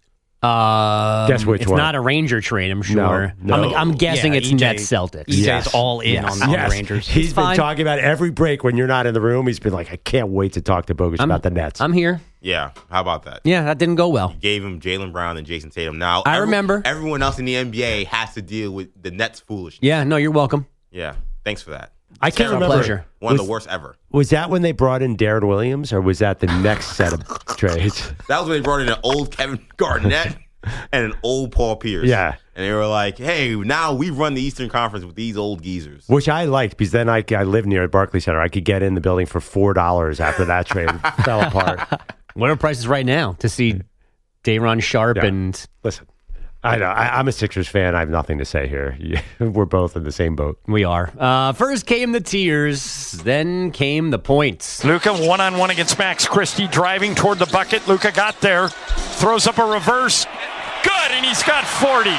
Um, Guess which it's one? not a Ranger trade, I'm sure. No, no. I'm, I'm guessing Yeah, it's E J Nets Celtics. E J's all in Yes. on, on Yes. the Rangers. He's It's been fine. talking about every break when you're not in the room. He's been like, I can't wait to talk to Bogus I'm- about the Nets. I'm here. Yeah, how about that? Yeah, that didn't go well. You gave him Jaylen Brown and Jason Tatum. Now I remember. everyone else in the N B A has to deal with the Nets' foolishness. Yeah, no, you're welcome. Yeah, thanks for that. I can't It's our remember. pleasure. One of Was- the worst ever. Was that when they brought in Darren Williams, or was that the next set of trades? That was when they brought in an old Kevin Garnett and an old Paul Pierce. Yeah. And they were like, hey, now we run the Eastern Conference with these old geezers. Which I liked because then I, I live near Barclays Center. I could get in the building for four dollars after that trade fell apart. What are prices right now to see Dayron Sharp Yeah. and Listen, I know. I, I'm a Sixers fan. I have nothing to say here. We're both in the same boat. We are. Uh, first came the tears, then came the points. Luka one-on-one against Max Christie, driving toward the bucket. Luka got there, throws up a reverse. Good, and he's got forty.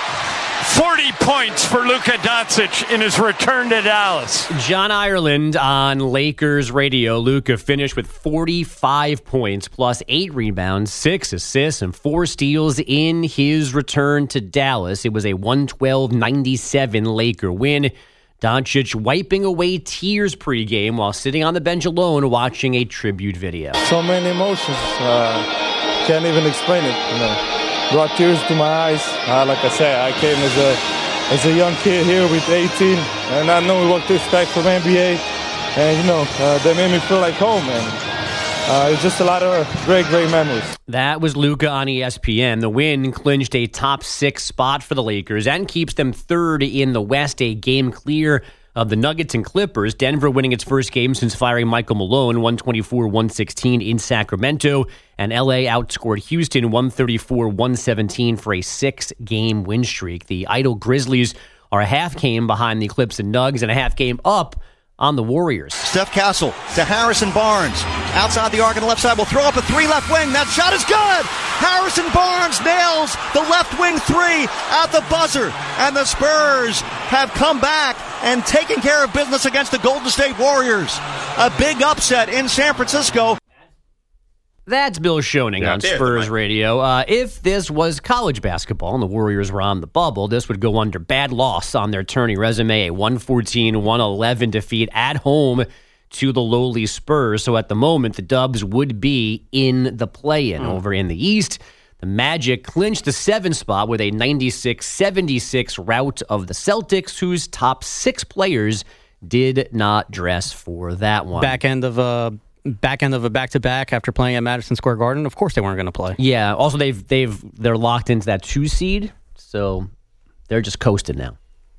forty points for Luka Doncic in his return to Dallas. John Ireland on Lakers radio. Luka finished with forty-five points plus eight rebounds, six assists, and four steals in his return to Dallas. It was a one twelve ninety-seven Laker win. Doncic wiping away tears pregame while sitting on the bench alone watching a tribute video. So many emotions. Uh, can't even explain it, you know. Brought tears to my eyes. Uh, like I said, I came as a as a young kid here with eighteen, and I know what to expect from N B A. And you know, uh, they made me feel like home, and uh, it's just a lot of great, great memories. That was Luka on E S P N. The win clinched a top six spot for the Lakers and keeps them third in the West, a game clear of the Nuggets and Clippers. Denver winning its first game since firing Michael Malone, one twenty-four one sixteen in Sacramento. And L A outscored Houston one thirty-four one seventeen for a six-game win streak. The idle Grizzlies are a half game behind the Clips and Nugs and a half game up on the Warriors. Steph Castle to Harrison Barnes. Outside the arc on the left side will throw up a three left wing. That shot is good. Harrison Barnes nails the left wing three at the buzzer. And the Spurs have come back and taken care of business against the Golden State Warriors. A big upset in San Francisco. That's Bill Schoening Yeah, on there's Spurs the Radio. Uh, if this was college basketball and the Warriors were on the bubble, this would go under bad loss on their tourney resume, a one fourteen one eleven defeat at home to the lowly Spurs. So at the moment, the Dubs would be in the play-in. Hmm. Over in the East, the Magic clinched the seventh spot with a ninety-six seventy-six rout of the Celtics, whose top six players did not dress for that one. Back end of a back end of a back to back after playing at Madison Square Garden. Of course, they weren't going to play. Yeah. Also, they've they've they're locked into that two seed, so they're just coasting now.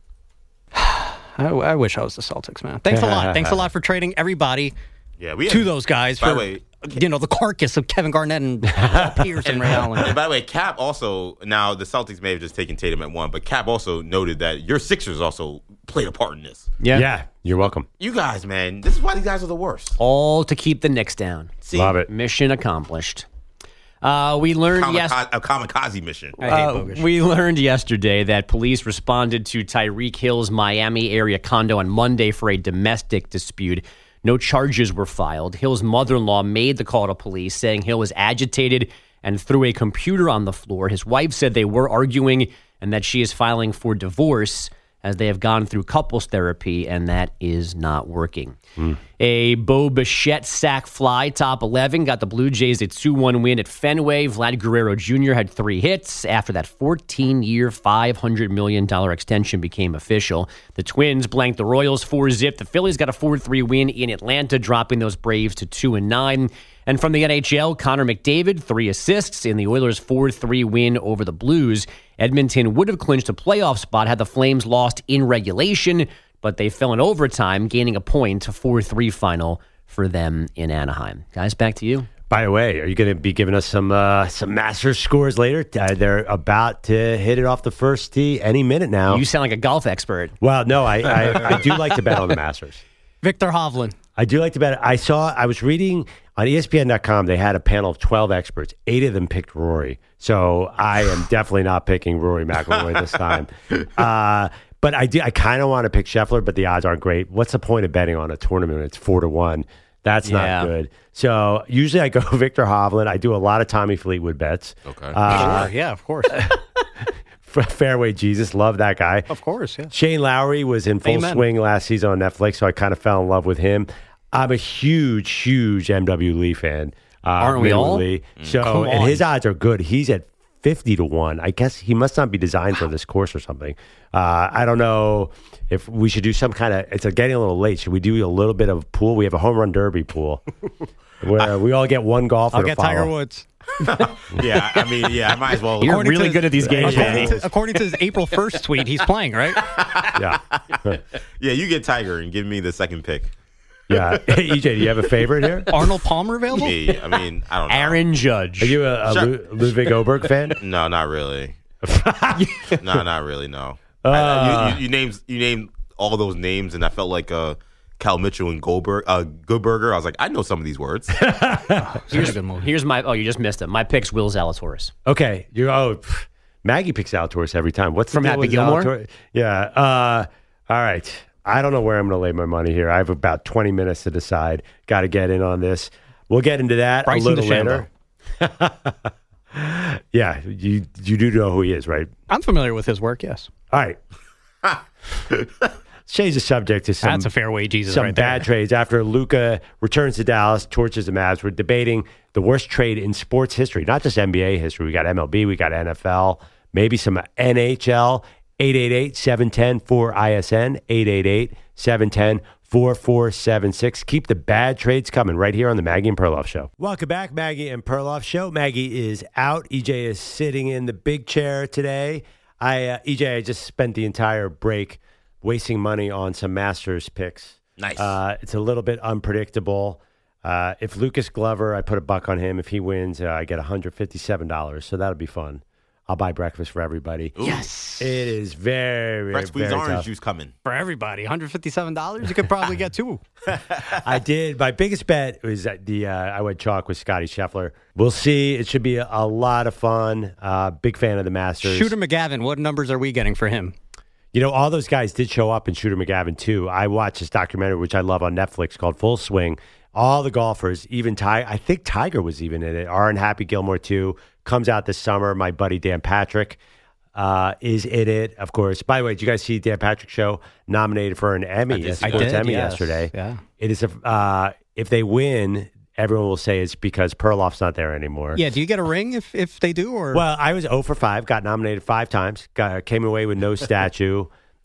I, I wish I was the Celtics, man. Thanks a lot. Thanks a lot for trading everybody Yeah, we to had- those guys By for the way, you know the carcass of Kevin Garnett and Paul Pierce and Ray Allen. And by the way, Cap also, now the Celtics may have just taken Tatum at one, but Cap also noted that your Sixers also played a part in this. Yeah. Yeah, you're welcome. You guys, man, this is why these guys are the worst. All to keep the Knicks down. See? Love it. Mission accomplished. Uh, we learned Kamika- yes- a kamikaze mission. Uh, we learned yesterday that police responded to Tyreek Hill's Miami area condo on Monday for a domestic dispute. No charges were filed. Hill's mother-in-law made the call to police, saying Hill was agitated and threw a computer on the floor. His wife said they were arguing and that she is filing for divorce as they have gone through couples therapy, and that is not working. Mm. A Bo Bichette sack fly, top eleven, got the Blue Jays a two one win at Fenway. Vlad Guerrero Junior had three hits after that fourteen-year, five hundred million dollars extension became official. The Twins blanked the Royals four zip. The Phillies got a four three win in Atlanta, dropping those Braves to two and nine. And from the N H L, Connor McDavid, three assists in the Oilers' four three win over the Blues. Edmonton would have clinched a playoff spot had the Flames lost in regulation, but they fell in overtime, gaining a point, a four three final for them in Anaheim. Guys, back to you. By the way, are you going to be giving us some uh, some Masters scores later? Uh, they're about to hit it off the first tee any minute now. You sound like a golf expert. Well, no, I, I, I do like to bet on the Masters. Victor Hovland. I do like to bet. I saw, I was reading on E S P N dot com, they had a panel of twelve experts. Eight of them picked Rory. So I am definitely not picking Rory McIlroy this time. Uh, but I do. I kind of want to pick Scheffler, but the odds aren't great. What's the point of betting on a tournament? It's four to one. That's Yeah. not good. So usually I go Victor Hovland. I do a lot of Tommy Fleetwood bets. Okay. Uh, Sure, yeah, of course. Fairway Jesus, love that guy. Of course, yeah. Shane Lowry was in full Amen. swing last season on Netflix, so I kind of fell in love with him. I'm a huge, huge M W Lee fan. Uh, Aren't we Minwoo all? Lee. Mm. So, Come and on. his odds are good. He's at fifty to one. I guess he must not be designed for this course or something. Uh, I don't know if we should do some kind of. It's getting a little late. Should we do a little bit of pool? We have a home run derby pool where we all get one golfer. I'll to get follow. Tiger Woods. Yeah, I mean, yeah, I might as well. You're According really to good at these games, According Danny. to, according to his April first tweet, he's playing, right? Yeah. Yeah, you get Tiger and give me the second pick. Yeah. Hey, E J, do you have a favorite here? Arnold Palmer available? Me, I mean, I don't know. Aaron Judge. Are you a, a Shut- Lu- Ludwig Oberg fan? No, not really. no, not really. No. Uh, I, you, you, you named you named all those names, and I felt like uh, Cal Mitchell and Goldberg, uh, Goodberger. I was like, I know some of these words. Here's a good move. Here's my. Oh, you just missed it. My pick's Will Zalatoris. Okay, you oh, pff, Maggie picks Zalatoris every time. What's the From deal Happy with Gilmore? Zalatoris? Yeah. Uh, all right. I don't know where I'm going to lay my money here. I have about twenty minutes to decide. Got to get in on this. We'll get into that Bryson a little DeChambeau. later. Yeah, you you do know who he is, right? I'm familiar with his work, yes. All right. Let's change the subject to some, That's a fairway Jesus some right there. bad trades. After Luka returns to Dallas, torches the Mavs, we're debating the worst trade in sports history, not just N B A history. We got M L B, we got N F L, maybe some N H L. eight eight eight, seven one zero, four I S N, eight eight eight, seven one zero, four four seven six. Keep the bad trades coming right here on the Maggie and Perloff Show. Welcome back, Maggie and Perloff Show. Maggie is out. E J is sitting in the big chair today. I uh, E J, I just spent the entire break wasting money on some Masters picks. Nice. Uh, it's a little bit unpredictable. Uh, if Lucas Glover, I put a buck on him. If he wins, uh, I get one hundred fifty-seven dollars, so that'll be fun. I'll buy breakfast for everybody. Ooh. Yes. It is very, Fresh squeezed very orange tough. juice coming. For everybody, one hundred fifty-seven dollars, you could probably get two. I did. My biggest bet was that the uh, I went chalk with Scotty Scheffler. We'll see. It should be a, a lot of fun. Uh, big fan of the Masters. Shooter McGavin, what numbers are we getting for him? You know, all those guys did show up in Shooter McGavin, too. I watched this documentary, which I love on Netflix, called Full Swing. All the golfers, even Ty, I think Tiger was even in it. Aaron Happy Gilmore, too, comes out this summer. My buddy Dan Patrick uh, is in it, of course. By the way, did you guys see Dan Patrick's show nominated for an Emmy, a sports did, Emmy yes. yesterday? Yeah. It is a, uh, if they win, everyone will say it's because Perloff's not there anymore. Yeah, do you get a ring if, if they do? Or Well, I was zero for five, got nominated five times, got, came away with no statue.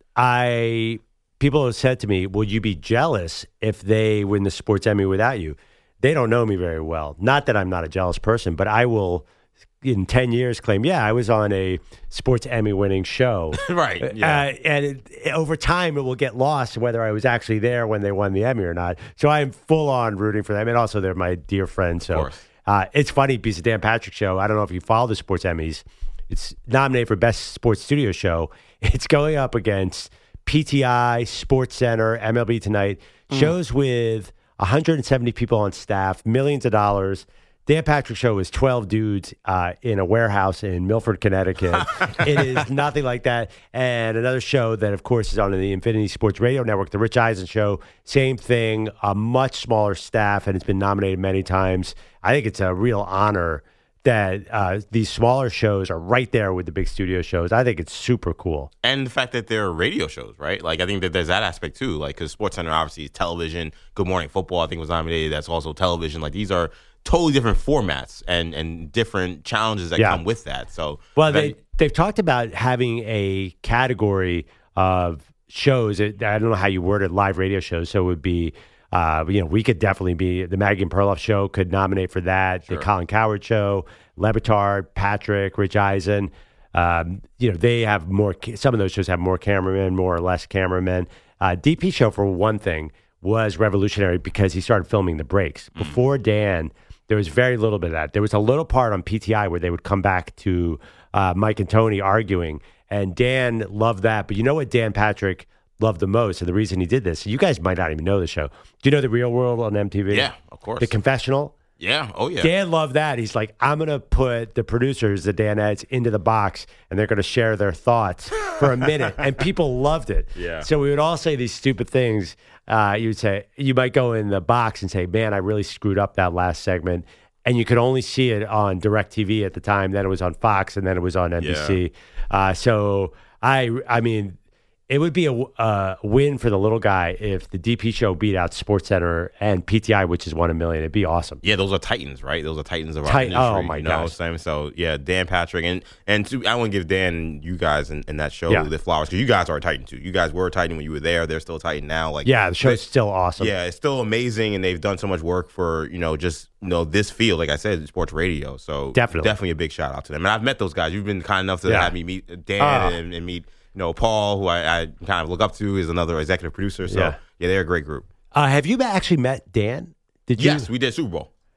I people have said to me, "Will you be jealous if they win the sports Emmy without you?" They don't know me very well. Not that I'm not a jealous person, but I will, in ten years, claim, "Yeah, I was on a sports Emmy winning show." Right. Yeah. Uh, and it, over time, it will get lost whether I was actually there when they won the Emmy or not. So I'm full on rooting for them, and also they're my dear friends. So uh, it's funny because the Dan Patrick Show. I don't know if you follow the sports Emmys. It's nominated for Best Sports Studio Show. It's going up against P T I, Sports Center, M L B Tonight, mm. shows with one hundred seventy people on staff, millions of dollars. Dan Patrick Show is twelve dudes uh, in a warehouse in Milford, Connecticut. It is nothing like that. And another show that, of course, is on the Infinity Sports Radio Network, The Rich Eisen Show, same thing, a much smaller staff, and it's been nominated many times. I think it's a real honor that uh, these smaller shows are right there with the big studio shows. I think it's super cool. And the fact that they're radio shows, right? Like, I think that there's that aspect, too. Like, because SportsCenter obviously is television. Good Morning Football, I think, was nominated. That's also television. Like, these are totally different formats and, and different challenges that Yeah. come with that. So, Well, that- they, they've talked about having a category of shows. I don't know how you word it, live radio shows. So it would be, uh, you know, we could definitely be, the Maggie and Perloff Show could nominate for that. Sure. The Colin Cowherd Show, Lebitard, Patrick, Rich Eisen. Um, you know, they have more, some of those shows have more cameramen, more or less cameramen. Uh, D P Show, for one thing, was revolutionary because he started filming the breaks. Mm. Before Dan, there was very little bit of that. There was a little part on P T I where they would come back to uh, Mike and Tony arguing, and Dan loved that. But you know what Dan Patrick loved the most, and the reason he did this, you guys might not even know the show. Do you know The Real World on M T V? Yeah, of course. The Confessional? yeah. Oh, yeah. Dan loved that. He's like, I'm going to put the producers, the Danettes, into the box, and they're going to share their thoughts for a minute. And people loved it. Yeah. So we would all say these stupid things. Uh, you would say, you might go in the box and say, man, I really screwed up that last segment. And you could only see it on DirecTV at the time. Then it was on Fox, and then it was on N B C. Uh, so I, I mean, it would be a uh, win for the little guy if the D P Show beat out SportsCenter and P T I, which is one a million. It'd be awesome. Yeah, those are titans, right? Those are titans of our Tit- industry. oh, my you know what I'm gosh. saying? So, yeah, Dan Patrick. And and to, I want to give Dan and you guys in, in that show Yeah. the flowers because you guys are a titan, too. You guys were a titan when you were there. They're still a titan now. Like, Yeah, the show's they- still awesome. Yeah, it's still amazing, and they've done so much work for, you know, just, you know, this field, like I said, sports radio. So, Definitely. definitely a big shout out to them. And I've met those guys. You've been kind enough to Yeah. have me meet Dan Ah. and, and meet, you know, Paul, who I, I kind of look up to, is another executive producer. So, Yeah. yeah, they're a great group. Uh, have you actually met Dan? Did you? Yes, we did Super Bowl.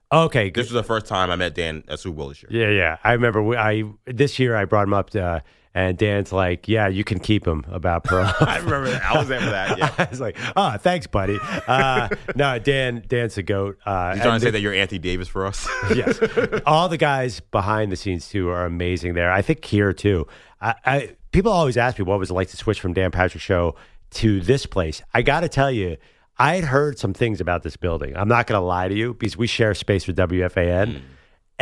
Okay, This was the first time I met Dan at Super Bowl this year. Yeah, yeah. I remember we, I this year I brought him up to, uh, and Dan's like, "Yeah, you can keep him about Pearl." I remember that. I was there for that. Yeah. I was like, "Oh, thanks, buddy." Uh, no, Dan, Dan's a goat. Uh, You trying and to say the- that you're Anthony Davis for us? Yes. All the guys behind the scenes too are amazing there. I think here too. I, I people always ask me what was it like to switch from Dan Patrick Show to this place. I got to tell you, I had heard some things about this building. I'm not going to lie to you because we share space with W F A N, Mm.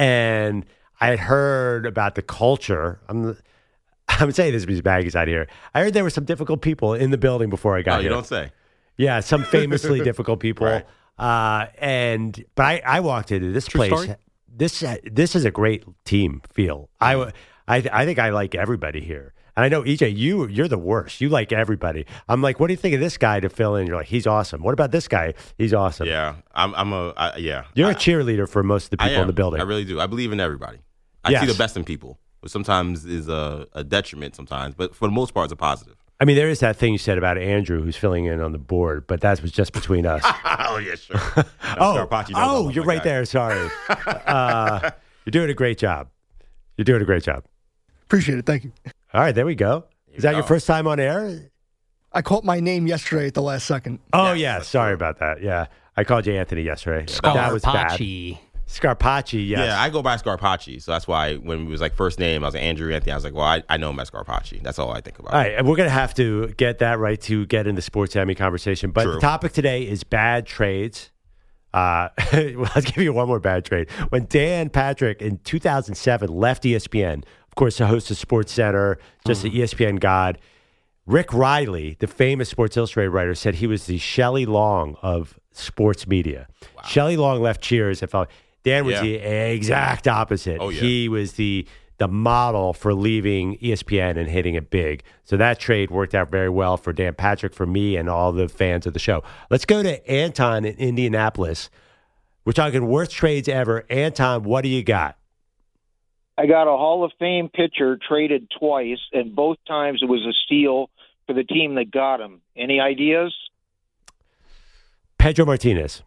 and I had heard about the culture. I'm I'm saying this because Maggie's out here. I heard there were some difficult people in the building before I got Oh, you here. don't say. Yeah, some famously difficult people. Right. Uh, and but I, I walked into this True place. story? This this is a great team feel. I, w- I I think I like everybody here. And I know E J, you you're the worst. You like everybody. I'm like, what do you think of this guy to fill in? You're like, he's awesome. What about this guy? He's awesome. Yeah, I'm. I'm a. I, yeah. You're I, a cheerleader for most of the I people in am. the building. I really do. I believe in everybody. I Yes. see the best in people, which sometimes is a, a detriment sometimes, but for the most part, it's a positive. I mean, there is that thing you said about Andrew who's filling in on the board, but that was just between us. oh yeah, sure. oh, Scarpacci knows all oh of you're my right guys. there. Sorry. uh, you're doing a great job. You're doing a great job. Appreciate it. Thank you. All right, there we go. Is that go. your first time on air? I caught my name yesterday at the last second. Oh, yeah. Sorry about that. Yeah. I called you Anthony yesterday. That was bad. Scarpacci. Scarpacci, yes. Yeah, I go by Scarpacci, so that's why when it was like first name, I was like Andrew Anthony. I was like, well, I, I know him as Scarpacci. That's all I think about. All right, and we're going to have to get that right to get in the sports Emmy conversation. But True. the topic today is bad trades. Uh, well, I'll give you one more bad trade. When Dan Patrick in two thousand seven left E S P N, of course, the host of Sports Center, just Mm. the E S P N god, Rick Riley, the famous Sports Illustrated writer, said he was the Shelley Long of sports media. Wow. Shelley Long left Cheers. I felt Dan was Yeah. the exact opposite. Oh, yeah. He was the the model for leaving E S P N and hitting it big. So that trade worked out very well for Dan Patrick, for me, and all the fans of the show. Let's go to Anton in Indianapolis. We're talking worst trades ever. Anton, what do you got? I got a Hall of Fame pitcher traded twice, and both times it was a steal for the team that got him. Any ideas? Pedro Martinez.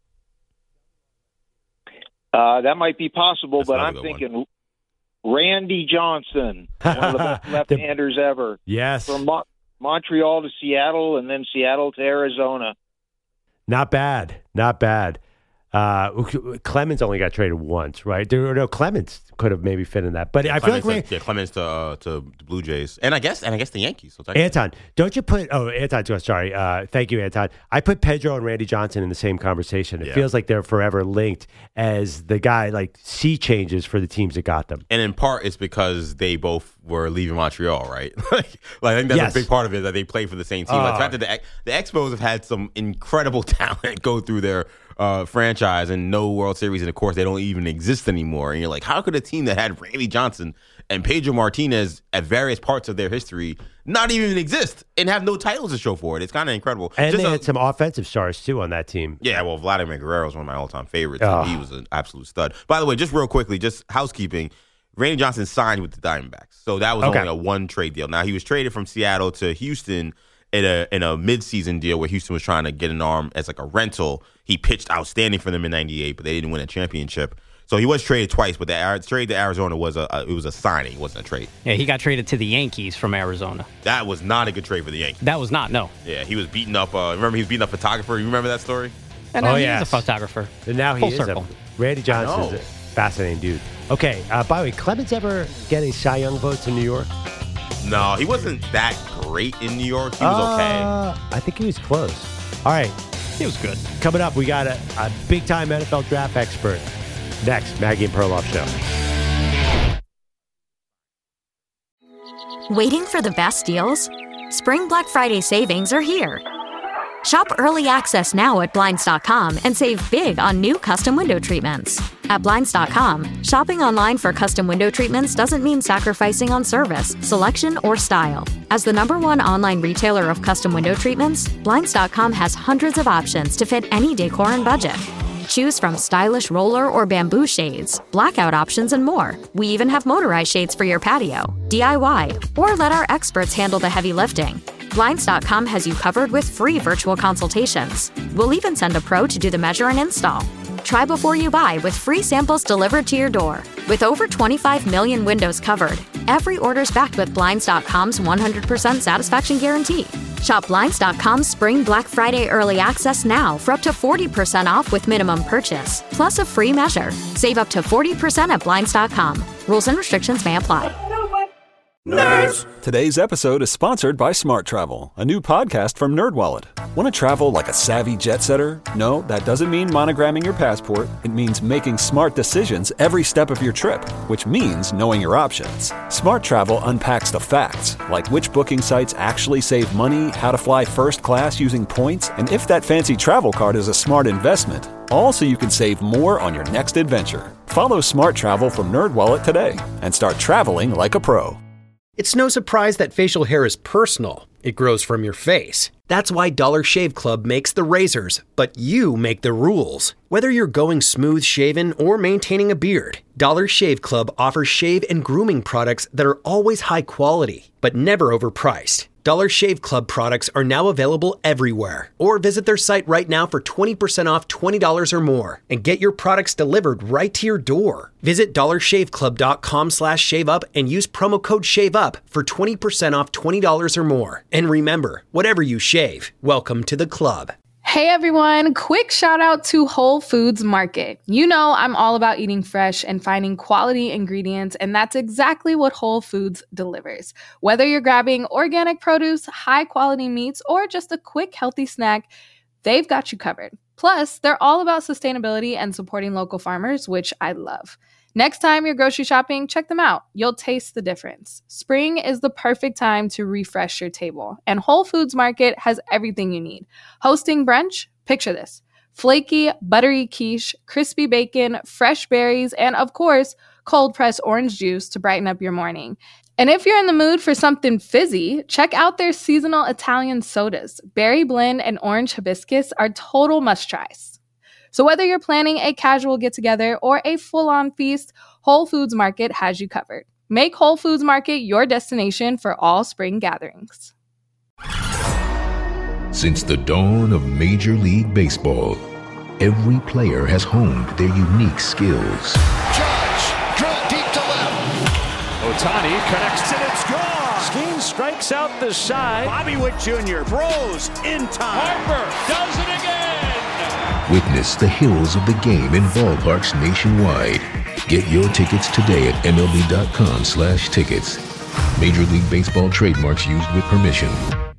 Uh, that might be possible, That's but another I'm good thinking Randy Johnson, one of the best left-handers ever. Yes. From Mo- Montreal to Seattle, and then Seattle to Arizona. Not bad. Not bad. Uh, Clemens only got traded once, right? There, no, Clemens could have maybe fit in that, but I feel like Clemens, we, yeah, Clemens to uh, to the Blue Jays, and I guess and I guess the Yankees. So technically- Anton, don't you put? Oh, Anton, sorry. Uh, thank you, Anton. I put Pedro and Randy Johnson in the same conversation. It Yeah. feels like they're forever linked as the guy like sea changes for the teams that got them. And in part, it's because they both were leaving Montreal, right? like, like, I think that's Yes. a big part of it, that they play for the same team. Like, the Oh. fact that the, Ex- the Expos have had some incredible talent go through their uh, franchise and no World Series, and of course, they don't even exist anymore. And you're like, how could a team that had Randy Johnson and Pedro Martinez at various parts of their history not even exist and have no titles to show for it? It's kind of incredible. And Just they a- had some offensive stars too on that team. Yeah, well, Vladimir Guerrero is one of my all-time favorites. Oh. He was an absolute stud. By the way, just real quickly, just housekeeping, Randy Johnson signed with the Diamondbacks, so that was Okay. only a one-trade deal. Now, he was traded from Seattle to Houston in a in a mid-season deal where Houston was trying to get an arm as like a rental. He pitched outstanding for them in ninety-eight, but they didn't win a championship. So he was traded twice, but the Ar- trade to Arizona was a, a it was a signing, it wasn't a trade. Yeah, he got traded to the Yankees from Arizona. That was not a good trade for the Yankees. That was not, no. Yeah, he was beating up. Uh, remember, he was beating up a photographer. You remember that story? And now Oh, he yes. is a photographer. And now he Full is circle. a Randy Johnson's know. a fascinating dude. Okay, uh, by the way, Clemens ever get any Cy Young votes in New York? No, he wasn't that great in New York. He was okay. Uh, I think he was close. All right. He was good. Coming up, we got a, a big-time N F L draft expert. Next, Maggie and Perloff Show. Waiting for the best deals? Spring Black Friday savings are here. Shop early access now at Blinds dot com and save big on new custom window treatments. At Blinds dot com, shopping online for custom window treatments doesn't mean sacrificing on service, selection, or style. As the number one online retailer of custom window treatments, Blinds dot com has hundreds of options to fit any decor and budget. Choose from stylish roller or bamboo shades, blackout options, and more. We even have motorized shades for your patio, D I Y, or let our experts handle the heavy lifting. Blinds dot com has you covered with free virtual consultations. We'll even send a pro to do the measure and install. try before you buy with free samples delivered to your door. With over twenty-five million windows covered, every order's backed with Blinds dot com's one hundred percent satisfaction guarantee. Shop Blinds dot com's Spring Black Friday Early Access now for up to forty percent off with minimum purchase, plus a free measure. Save up to forty percent at Blinds dot com. Rules and restrictions may apply. Nerds! Today's episode is sponsored by Smart Travel, a new podcast from NerdWallet. Want to travel like a savvy jet setter? No, that doesn't mean monogramming your passport. It means making smart decisions every step of your trip, which means knowing your options. Smart Travel unpacks the facts, like which booking sites actually save money, how to fly first class using points, and if that fancy travel card is a smart investment. All so you can save more on your next adventure. Follow Smart Travel from NerdWallet today and start traveling like a pro. It's no surprise that facial hair is personal. It grows from your face. That's why Dollar Shave Club makes the razors, but you make the rules. Whether you're going smooth shaven or maintaining a beard, Dollar Shave Club offers shave and grooming products that are always high quality, but never overpriced. Dollar Shave Club products are now available everywhere. Or visit their site right now for twenty percent off twenty dollars or more and get your products delivered right to your door. Visit dollar shave club dot com slash shave up and use promo code SHAVEUP for twenty percent off twenty dollars or more. And remember, whatever you shave, welcome to the club. Hey everyone, quick shout out to Whole Foods Market. You know I'm all about eating fresh and finding quality ingredients, and that's exactly what Whole Foods delivers. Whether you're grabbing organic produce, high quality meats, or just a quick healthy snack, they've got you covered. Plus, they're all about sustainability and supporting local farmers, which I love. Next time you're grocery shopping, check them out. You'll taste the difference. Spring is the perfect time to refresh your table, and Whole Foods Market has everything you need. Hosting brunch? Picture this. Flaky, buttery quiche, crispy bacon, fresh berries, and of course, cold-pressed orange juice to brighten up your morning. And if you're in the mood for something fizzy, check out their seasonal Italian sodas. Berry blend and orange hibiscus are total must-tries. So whether you're planning a casual get-together or a full-on feast, Whole Foods Market has you covered. Make Whole Foods Market your destination for all spring gatherings. Since the dawn of Major League Baseball, every player has honed their unique skills. Judge, drill deep to left. Ohtani connects and it's gone. Skeen strikes out the side. Bobby Witt Junior throws in time. Harper does it again. Witness the hills of the game in ballparks nationwide. Get your tickets today at M L B dot com slash tickets. Major League Baseball trademarks used with permission.